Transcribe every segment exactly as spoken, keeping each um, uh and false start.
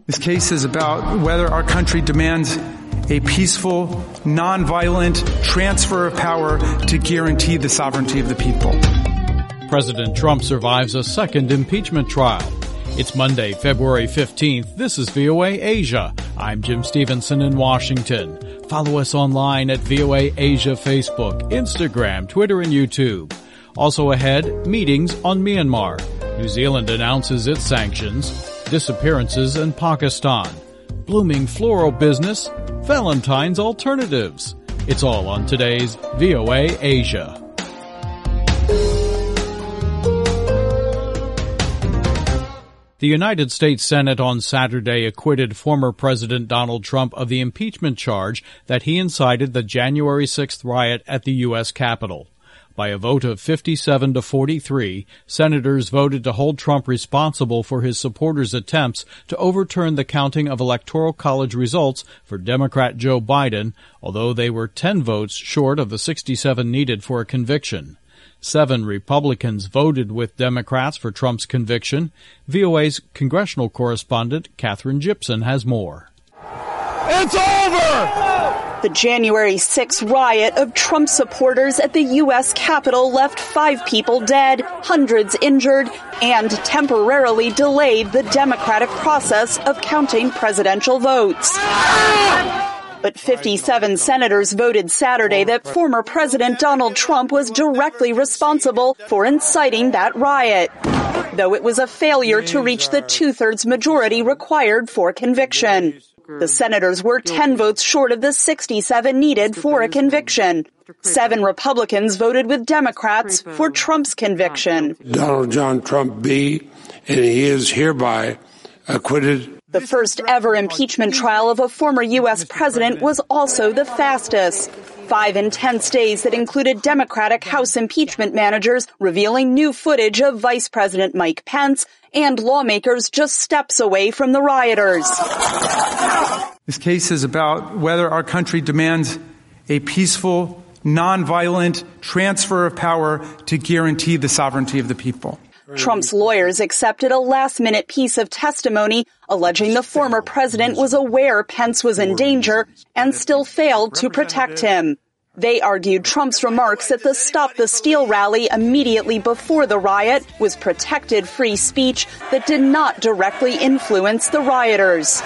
This case is about whether our country demands a peaceful, nonviolent transfer of power to guarantee the sovereignty of the people. President Trump survives a second impeachment trial. It's Monday, February fifteenth. This is V O A Asia. I'm Jim Stevenson in Washington. Follow us online at V O A Asia Facebook, Instagram, Twitter, and YouTube. Also ahead, meetings on Myanmar. New Zealand announces its sanctions, disappearances in Pakistan, blooming floral business, Valentine's alternatives. It's all on today's V O A Asia. The United States Senate on Saturday acquitted former President Donald Trump of the impeachment charge that he incited the January sixth riot at the U S Capitol. By a vote of fifty-seven to forty-three, senators voted to hold Trump responsible for his supporters' attempts to overturn the counting of Electoral College results for Democrat Joe Biden, although they were ten votes short of the sixty-seven needed for a conviction. Seven Republicans voted with Democrats for Trump's conviction. V O A's congressional correspondent Katherine Gibson has more. It's over! The January sixth riot of Trump supporters at the U S Capitol left five people dead, hundreds injured, and temporarily delayed the democratic process of counting presidential votes. But fifty-seven senators voted Saturday that former President Donald Trump was directly responsible for inciting that riot, though it was a failure to reach the two-thirds majority required for conviction. The senators were ten votes short of the sixty-seven needed for a conviction. Seven Republicans voted with Democrats for Trump's conviction. Donald John Trump be, and he is hereby acquitted. The first ever impeachment trial of a former U S president was also the fastest. Five intense days that included Democratic House impeachment managers revealing new footage of Vice President Mike Pence and lawmakers just steps away from the rioters. This case is about whether our country demands a peaceful, nonviolent transfer of power to guarantee the sovereignty of the people. Trump's lawyers accepted a last-minute piece of testimony alleging the former president was aware Pence was in danger and still failed to protect him. They argued Trump's remarks at the Stop the Steal rally immediately before the riot was protected free speech that did not directly influence the rioters.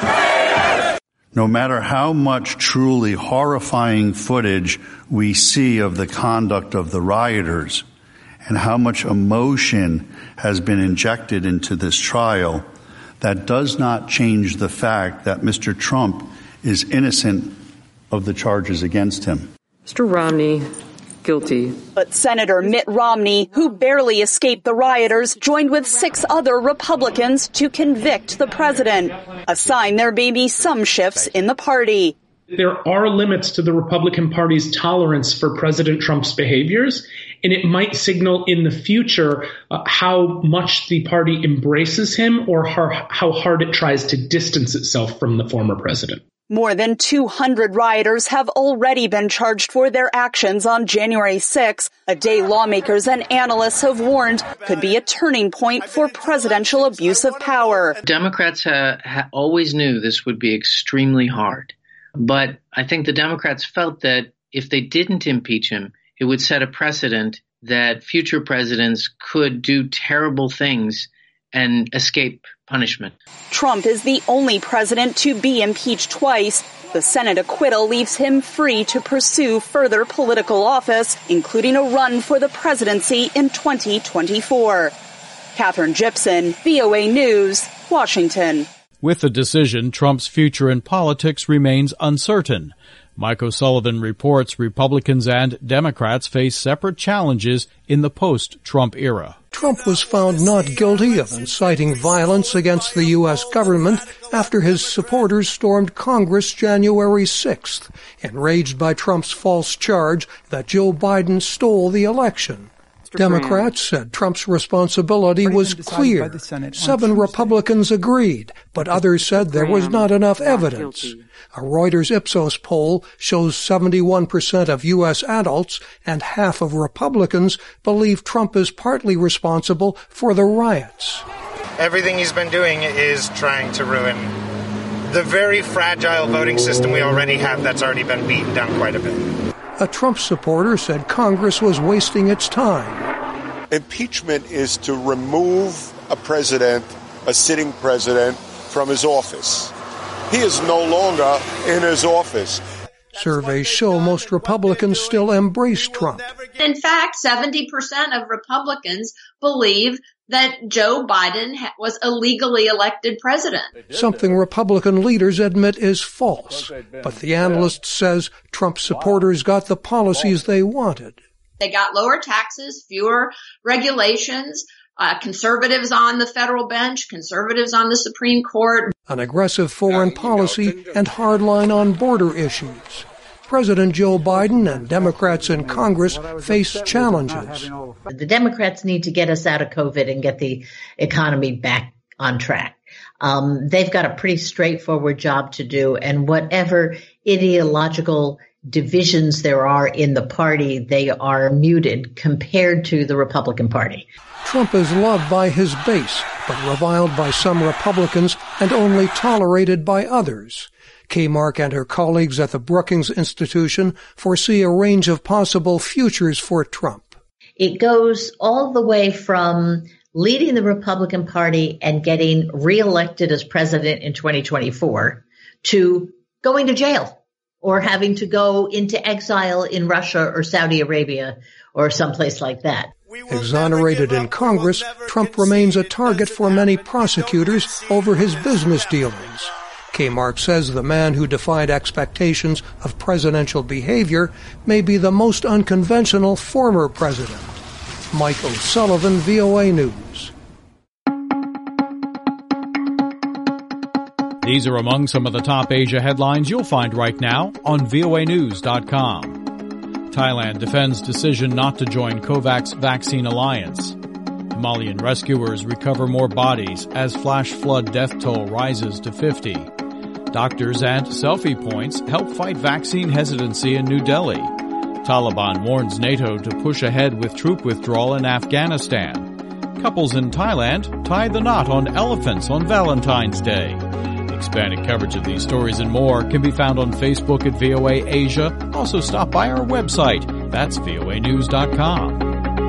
No matter how much truly horrifying footage we see of the conduct of the rioters and how much emotion has been injected into this trial, that does not change the fact that Mister Trump is innocent of the charges against him. Mister Romney, guilty. But Senator Mitt Romney, who barely escaped the rioters, joined with six other Republicans to convict the president, a sign there may be some shifts in the party. There are limits to the Republican Party's tolerance for President Trump's behaviors, and it might signal in the future uh, how much the party embraces him or how, how hard it tries to distance itself from the former president. More than two hundred rioters have already been charged for their actions on January sixth, a day lawmakers and analysts have warned could be a turning point for presidential abuse of power. Democrats uh, ha- always knew this would be extremely hard. But I think the Democrats felt that if they didn't impeach him, it would set a precedent that future presidents could do terrible things and escape punishment. Trump is the only president to be impeached twice. The Senate acquittal leaves him free to pursue further political office, including a run for the presidency in twenty twenty-four. Katherine Gibson, V O A News, Washington. With the decision, Trump's future in politics remains uncertain. Mike O'Sullivan reports Republicans and Democrats face separate challenges in the post-Trump era. Trump was found not guilty of inciting violence against the U S government after his supporters stormed Congress January sixth, enraged by Trump's false charge that Joe Biden stole the election. Democrats said Trump's responsibility was clear. Seven Republicans agreed, but others said there was not enough evidence. A Reuters Ipsos poll shows seventy-one percent of U S adults and half of Republicans believe Trump is partly responsible for the riots. Everything he's been doing is trying to ruin the very fragile voting system we already have that's already been beaten down quite a bit. A Trump supporter said Congress was wasting its time. Impeachment is to remove a president, a sitting president, from his office. He is no longer in his office. Surveys show most Republicans still embrace Trump. In fact, seventy percent of Republicans believe that Joe Biden was a legally elected president. Something Republican leaders admit is false. But the analyst says Trump supporters got the policies they wanted. They got lower taxes, fewer regulations, uh, conservatives on the federal bench, conservatives on the Supreme Court. An aggressive foreign policy and hardline on border issues. President Joe Biden and Democrats in Congress face challenges. The Democrats need to get us out of COVID and get the economy back on track. Um, they've got a pretty straightforward job to do, and whatever ideological divisions there are in the party, they are muted compared to the Republican Party. Trump is loved by his base, but reviled by some Republicans and only tolerated by others. Kmark and her colleagues at the Brookings Institution foresee a range of possible futures for Trump. It goes all the way from leading the Republican Party and getting reelected as president in twenty twenty-four to going to jail or having to go into exile in Russia or Saudi Arabia or someplace like that. Exonerated in Congress, Trump remains a target for many prosecutors over his business dealings. Kmark says the man who defied expectations of presidential behavior may be the most unconventional former president. Mike O'Sullivan, V O A News. These are among some of the top Asia headlines you'll find right now on V O A news dot com. Thailand defends decision not to join COVAX vaccine alliance. Himalayan rescuers recover more bodies as flash flood death toll rises to fifty. Doctors and selfie points help fight vaccine hesitancy in New Delhi. Taliban warns NATO to push ahead with troop withdrawal in Afghanistan. Couples in Thailand tie the knot on elephants on Valentine's Day. Expanded coverage of these stories and more can be found on Facebook at V O A Asia. Also stop by our website. That's V O A news dot com.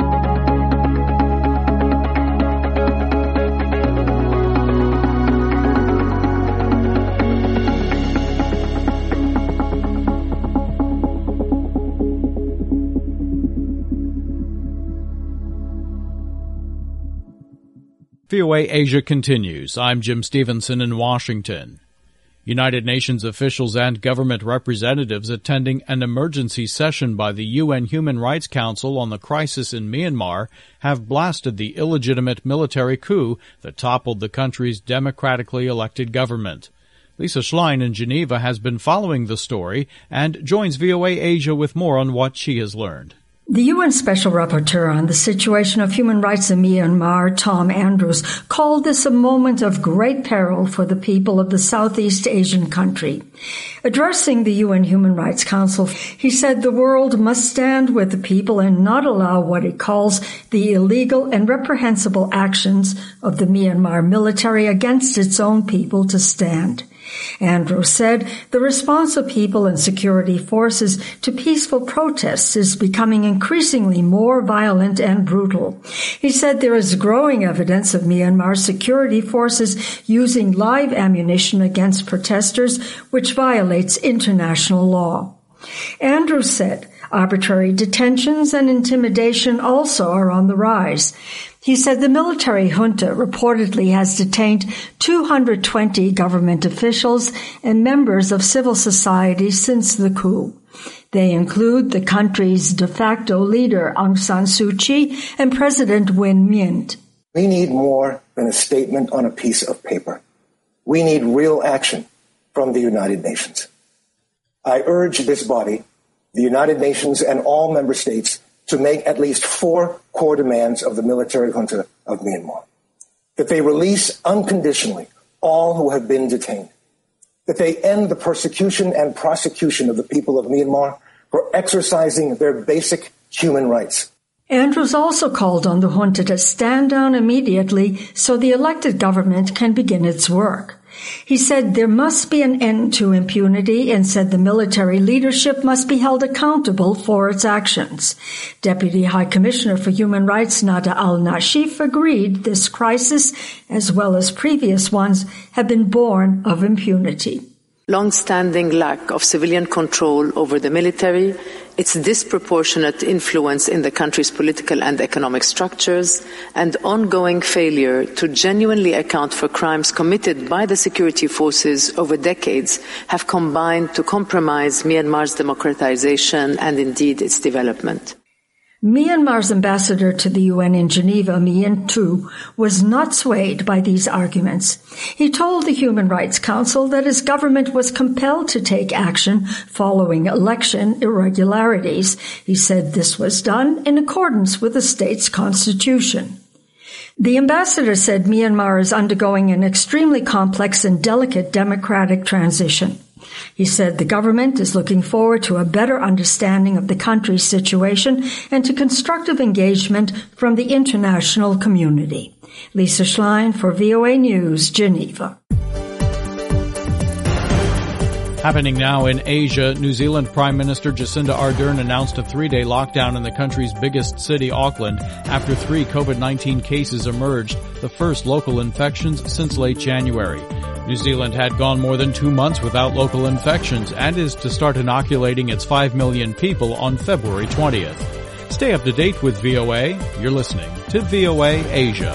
V O A Asia continues. I'm Jim Stevenson in Washington. United Nations officials and government representatives attending an emergency session by the U N Human Rights Council on the crisis in Myanmar have blasted the illegitimate military coup that toppled the country's democratically elected government. Lisa Schlein in Geneva has been following the story and joins V O A Asia with more on what she has learned. The U N Special Rapporteur on the situation of human rights in Myanmar, Tom Andrews, called this a moment of great peril for the people of the Southeast Asian country. Addressing the U N Human Rights Council, he said the world must stand with the people and not allow what he calls the illegal and reprehensible actions of the Myanmar military against its own people to stand. Andrews said the response of people and security forces to peaceful protests is becoming increasingly more violent and brutal. He said there is growing evidence of Myanmar security forces using live ammunition against protesters, which violates international law. Andrews said arbitrary detentions and intimidation also are on the rise. He said the military junta reportedly has detained two hundred twenty government officials and members of civil society since the coup. They include the country's de facto leader Aung San Suu Kyi and President Win Myint. We need more than a statement on a piece of paper. We need real action from the United Nations. I urge this body, the United Nations, and all member states to make at least four core demands of the military junta of Myanmar. That they release unconditionally all who have been detained. That they end the persecution and prosecution of the people of Myanmar for exercising their basic human rights. Andrews also called on the junta to stand down immediately so the elected government can begin its work. He said there must be an end to impunity and said the military leadership must be held accountable for its actions. Deputy High Commissioner for Human Rights Nada al-Nashif agreed this crisis, as well as previous ones, have been born of impunity. Long-standing lack of civilian control over the military, its disproportionate influence in the country's political and economic structures, and ongoing failure to genuinely account for crimes committed by the security forces over decades have combined to compromise Myanmar's democratization and indeed its development. Myanmar's ambassador to the U N in Geneva, Mien Tu, was not swayed by these arguments. He told the Human Rights Council that his government was compelled to take action following election irregularities. He said this was done in accordance with the state's constitution. The ambassador said Myanmar is undergoing an extremely complex and delicate democratic transition. He said the government is looking forward to a better understanding of the country's situation and to constructive engagement from the international community. Lisa Schlein for V O A News, Geneva. Happening now in Asia, New Zealand Prime Minister Jacinda Ardern announced a three-day lockdown in the country's biggest city, Auckland, after three COVID nineteen cases emerged, the first local infections since late January. New Zealand had gone more than two months without local infections and is to start inoculating its five million people on February twentieth. Stay up to date with V O A. You're listening to V O A Asia.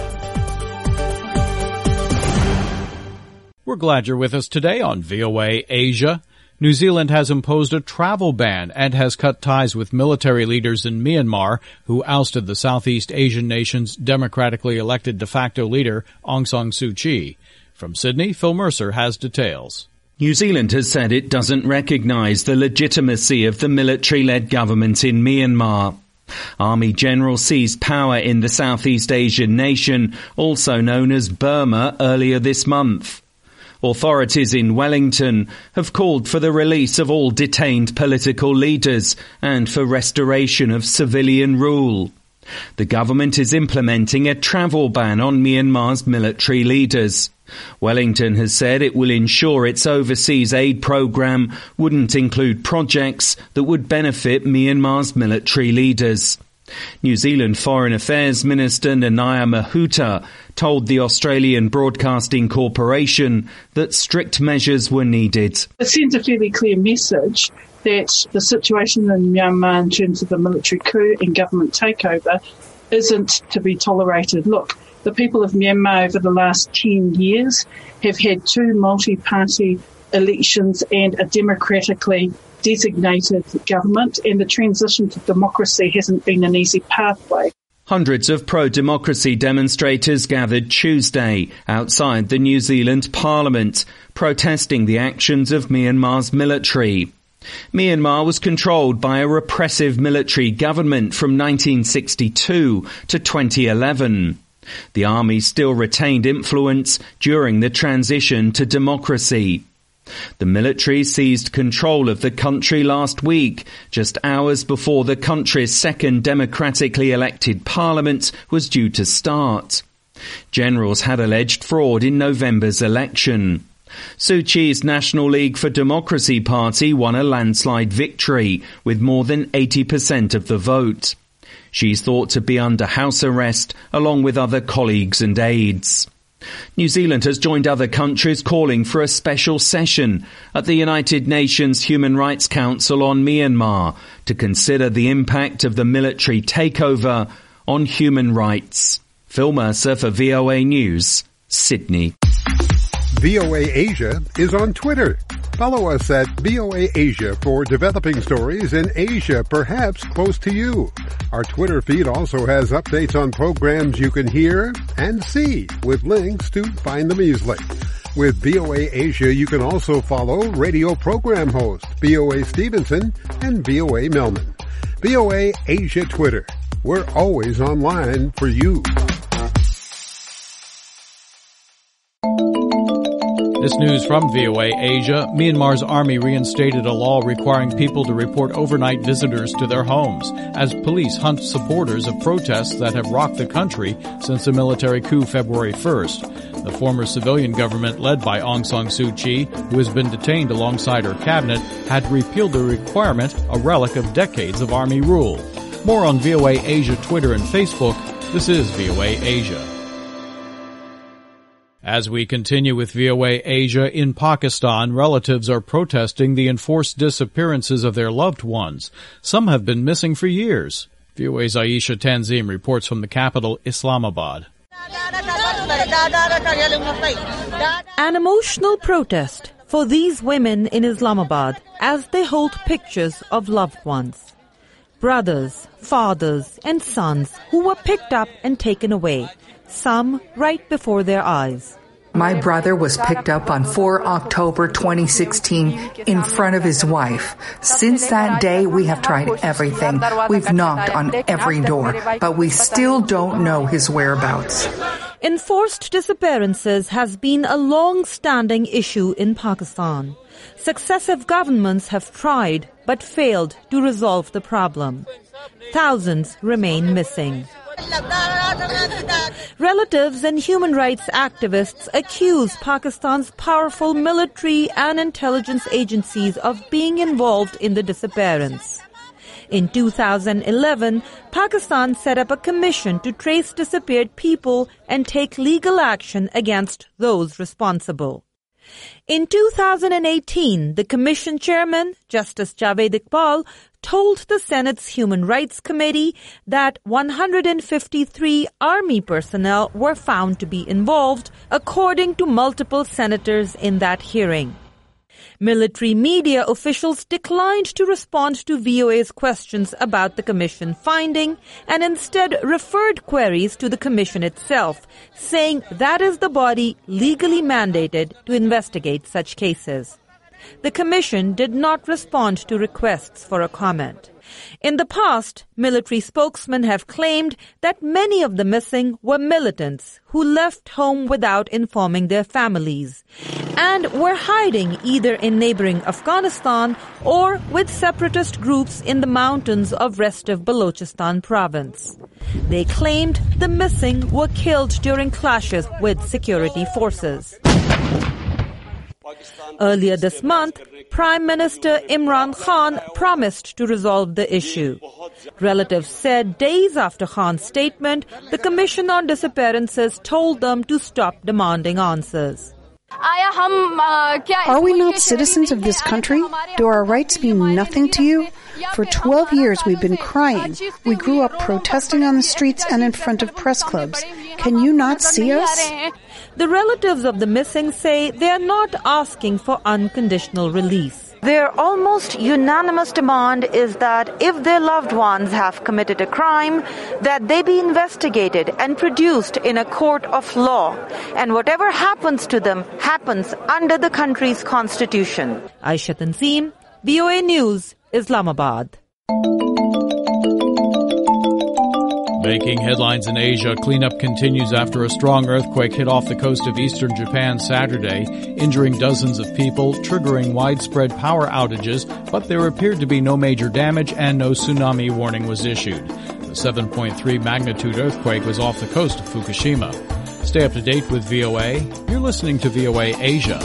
We're glad you're with us today on V O A Asia. New Zealand has imposed a travel ban and has cut ties with military leaders in Myanmar who ousted the Southeast Asian nation's democratically elected de facto leader, Aung San Suu Kyi. From Sydney, Phil Mercer has details. New Zealand has said it doesn't recognise the legitimacy of the military-led government in Myanmar. Army General seized power in the Southeast Asian nation, also known as Burma, earlier this month. Authorities in Wellington have called for the release of all detained political leaders and for restoration of civilian rule. The government is implementing a travel ban on Myanmar's military leaders. Wellington has said it will ensure its overseas aid program wouldn't include projects that would benefit Myanmar's military leaders. New Zealand Foreign Affairs Minister Nanaia Mahuta told the Australian Broadcasting Corporation that strict measures were needed. It sends a fairly clear message that the situation in Myanmar in terms of the military coup and government takeover isn't to be tolerated. Look, the people of Myanmar over the last ten years have had two multi-party elections and a democratically designated government, and the transition to democracy hasn't been an easy pathway. Hundreds of pro-democracy demonstrators gathered Tuesday outside the New Zealand Parliament, protesting the actions of Myanmar's military. Myanmar was controlled by a repressive military government from nineteen sixty-two to twenty eleven. The army still retained influence during the transition to democracy. The military seized control of the country last week, just hours before the country's second democratically elected parliament was due to start. Generals had alleged fraud in November's election. Suu Kyi's National League for Democracy party won a landslide victory with more than eighty percent of the vote. She's thought to be under house arrest along with other colleagues and aides. New Zealand has joined other countries calling for a special session at the United Nations Human Rights Council on Myanmar to consider the impact of the military takeover on human rights. Phil Mercer for V O A News, Sydney. V O A Asia is on Twitter. Follow us at V O A Asia for developing stories in Asia, perhaps close to you. Our Twitter feed also has updates on programs you can hear and see, with links to find them easily. With V O A Asia, you can also follow radio program host V O A Stevenson and V O A Millman. V O A Asia Twitter. We're always online for you. This news from V O A Asia. Myanmar's army reinstated a law requiring people to report overnight visitors to their homes as police hunt supporters of protests that have rocked the country since the military coup February first. The former civilian government led by Aung San Suu Kyi, who has been detained alongside her cabinet, had repealed the requirement, a relic of decades of army rule. More on V O A Asia Twitter and Facebook. This is V O A Asia. As we continue with V O A Asia, in Pakistan, relatives are protesting the enforced disappearances of their loved ones. Some have been missing for years. V O A's Aisha Tanzim reports from the capital, Islamabad. An emotional protest for these women in Islamabad as they hold pictures of loved ones. Brothers, fathers, and sons who were picked up and taken away, some right before their eyes. My brother was picked up on the fourth of October twenty sixteen in front of his wife. Since that day, we have tried everything. We've knocked on every door, but we still don't know his whereabouts. Enforced disappearances has been a long-standing issue in Pakistan. Successive governments have tried but failed to resolve the problem. Thousands remain missing. Relatives and human rights activists accuse Pakistan's powerful military and intelligence agencies of being involved in the disappearance. In two thousand eleven, Pakistan set up a commission to trace disappeared people and take legal action against those responsible. In two thousand eighteen, the commission chairman, Justice Javed Iqbal, told the Senate's Human Rights Committee that one hundred fifty-three army personnel were found to be involved, according to multiple senators in that hearing. Military media officials declined to respond to V O A's questions about the commission finding and instead referred queries to the commission itself, saying that is the body legally mandated to investigate such cases. The commission did not respond to requests for a comment. In the past, military spokesmen have claimed that many of the missing were militants who left home without informing their families and were hiding either in neighboring Afghanistan or with separatist groups in the mountains of restive Balochistan province. They claimed the missing were killed during clashes with security forces. Earlier this month, Prime Minister Imran Khan promised to resolve the issue. Relatives said days after Khan's statement, the Commission on Disappearances told them to stop demanding answers. Are we not citizens of this country? Do our rights mean nothing to you? For twelve years we've been crying. We grew up protesting on the streets and in front of press clubs. Can you not see us? The relatives of the missing say they are not asking for unconditional release. Their almost unanimous demand is that if their loved ones have committed a crime, that they be investigated and produced in a court of law, and whatever happens to them happens under the country's constitution. Aisha Tanzim, V O A News, Islamabad. Making headlines in Asia, cleanup continues after a strong earthquake hit off the coast of eastern Japan Saturday, injuring dozens of people, triggering widespread power outages, but there appeared to be no major damage and no tsunami warning was issued. The seven point three magnitude earthquake was off the coast of Fukushima. Stay up to date with V O A. You're listening to V O A Asia.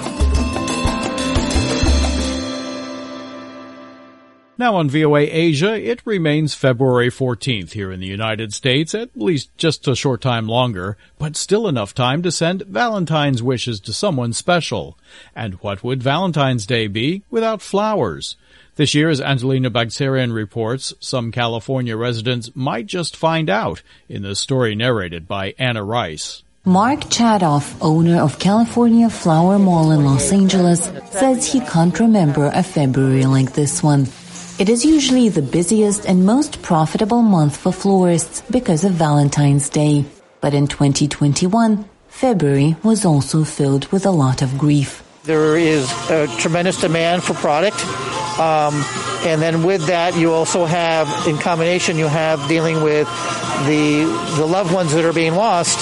Now on V O A Asia, it remains February fourteenth here in the United States, at least just a short time longer, but still enough time to send Valentine's wishes to someone special. And what would Valentine's Day be without flowers? This year, as Angelina Bagdasarian reports, some California residents might just find out in the story narrated by Anna Rice. Mark Chadoff, owner of California Flower Mall in Los Angeles, says he can't remember a February like this one. It is usually the busiest and most profitable month for florists because of Valentine's Day. But in twenty twenty-one, February was also filled with a lot of grief. There is a tremendous demand for product. Um, and then with that, you also have, in combination, you have dealing with the the loved ones that are being lost.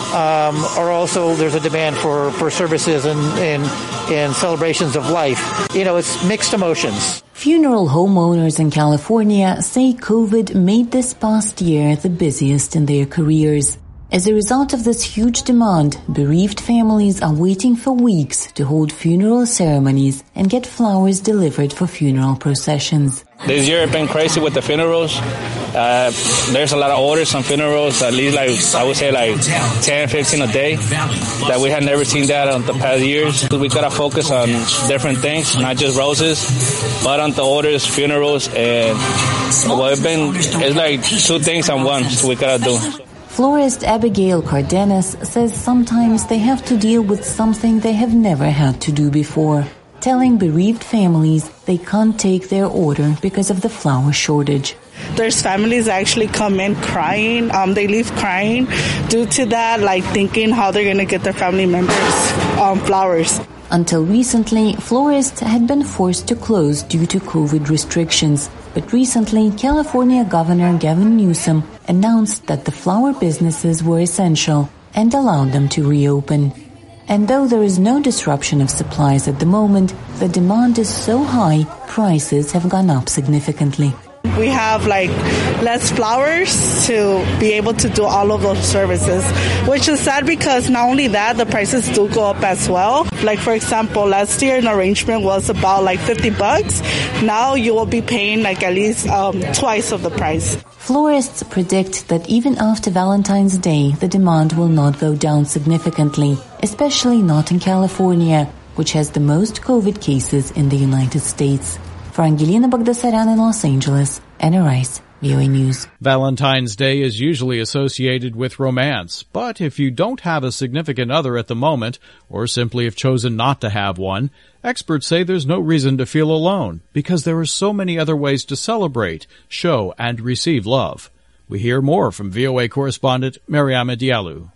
um, or also there's a demand for, for services and, and, and celebrations of life. You know, it's mixed emotions. Funeral homeowners in California say COVID made this past year the busiest in their careers. As a result of this huge demand, bereaved families are waiting for weeks to hold funeral ceremonies and get flowers delivered for funeral processions. This year it's been crazy with the funerals. Uh, there's a lot of orders on funerals, at least like, I would say like ten, fifteen a day, that we had never seen that in the past years. We gotta focus on different things, not just roses, but on the orders, funerals, and well, it's been, it's like two things on one we gotta do. Florist Abigail Cardenas says sometimes they have to deal with something they have never had to do before, telling bereaved families they can't take their order because of the flower shortage. There's families that actually come in crying. Um, they leave crying due to that, like thinking how they're going to get their family members um, flowers. Until recently, florists had been forced to close due to COVID restrictions. But recently, California Governor Gavin Newsom announced that the flower businesses were essential and allowed them to reopen. And though there is no disruption of supplies at the moment, the demand is so high, prices have gone up significantly. We have like less flowers to be able to do all of those services, which is sad because not only that, the prices do go up as well. Like for example, last year an arrangement was about like fifty bucks. Now you will be paying like at least um, twice of the price. Florists predict that even after Valentine's Day, the demand will not go down significantly, especially not in California, which has the most COVID cases in the United States. For Angelina Bagdasaryan in Los Angeles, Anna Rice, V O A News. Valentine's Day is usually associated with romance, but if you don't have a significant other at the moment, or simply have chosen not to have one, experts say there's no reason to feel alone, because there are so many other ways to celebrate, show, and receive love. We hear more from V O A correspondent Mariama Diallo.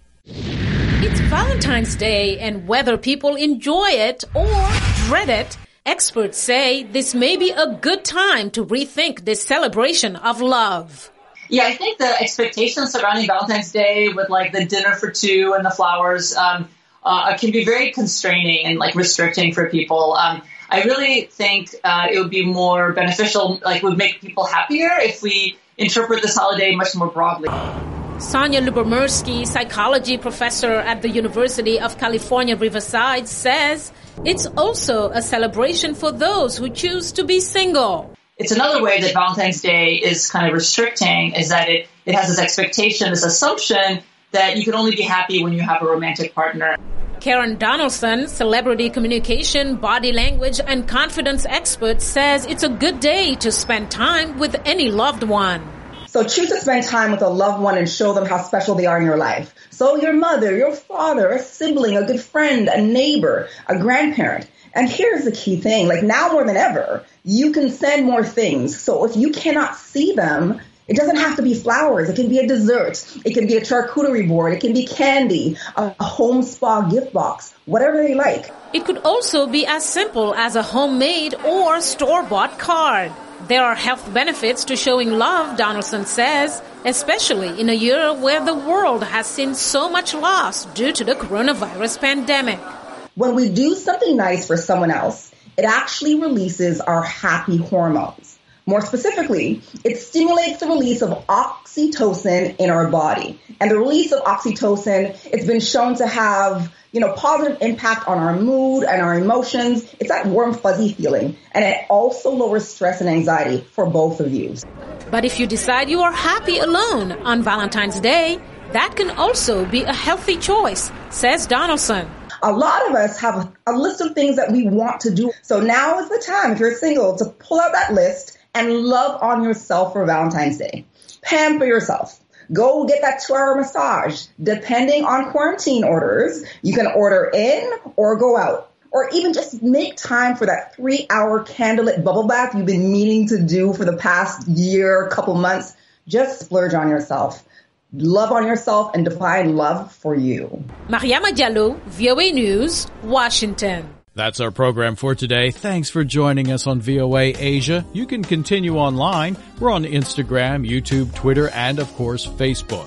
It's Valentine's Day, and whether people enjoy it or dread it, experts say this may be a good time to rethink this celebration of love. Yeah, I think the expectations surrounding Valentine's Day with like the dinner for two and the flowers um, uh, can be very constraining and like restricting for people. Um, I really think uh, it would be more beneficial, like would make people happier if we interpret this holiday much more broadly. Sonia Lubomirsky, psychology professor at the University of California, Riverside, says it's also a celebration for those who choose to be single. It's another way that Valentine's Day is kind of restricting, is that it, it has this expectation, this assumption that you can only be happy when you have a romantic partner. Karen Donaldson, celebrity communication, body language, and confidence expert, says it's a good day to spend time with any loved one. So choose to spend time with a loved one and show them how special they are in your life. So your mother, your father, a sibling, a good friend, a neighbor, a grandparent. And here's the key thing, like now more than ever, you can send more things. So if you cannot see them, it doesn't have to be flowers. It can be a dessert. It can be a charcuterie board. It can be candy, a home spa gift box, whatever they like. It could also be as simple as a homemade or store-bought card. There are health benefits to showing love, Donaldson says, especially in a year where the world has seen so much loss due to the coronavirus pandemic. When we do something nice for someone else, it actually releases our happy hormones. More specifically, it stimulates the release of oxytocin in our body. And the release of oxytocin, it's been shown to have, you know, positive impact on our mood and our emotions. It's that warm, fuzzy feeling. And it also lowers stress and anxiety for both of you. But if you decide you are happy alone on Valentine's Day, that can also be a healthy choice, says Donaldson. A lot of us have a, a list of things that we want to do. So now is the time, if you're single, to pull out that list and love on yourself for Valentine's Day. Pamper yourself. Go get that two-hour massage. Depending on quarantine orders, you can order in or go out. Or even just make time for that three-hour candlelit bubble bath you've been meaning to do for the past year, couple months. Just splurge on yourself. Love on yourself and define love for you. Mariama Diallo, V O A News, Washington. That's our program for today. Thanks for joining us on V O A Asia. You can continue online. We're on Instagram, YouTube, Twitter, and of course, Facebook.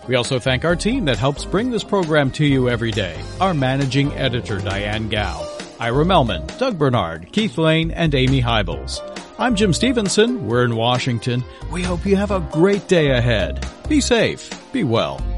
We also thank our team that helps bring this program to you every day. Our managing editor, Diane Gao, Ira Melman, Doug Bernard, Keith Lane, and Amy Hybels. I'm Jim Stevenson. We're in Washington. We hope you have a great day ahead. Be safe. Be well.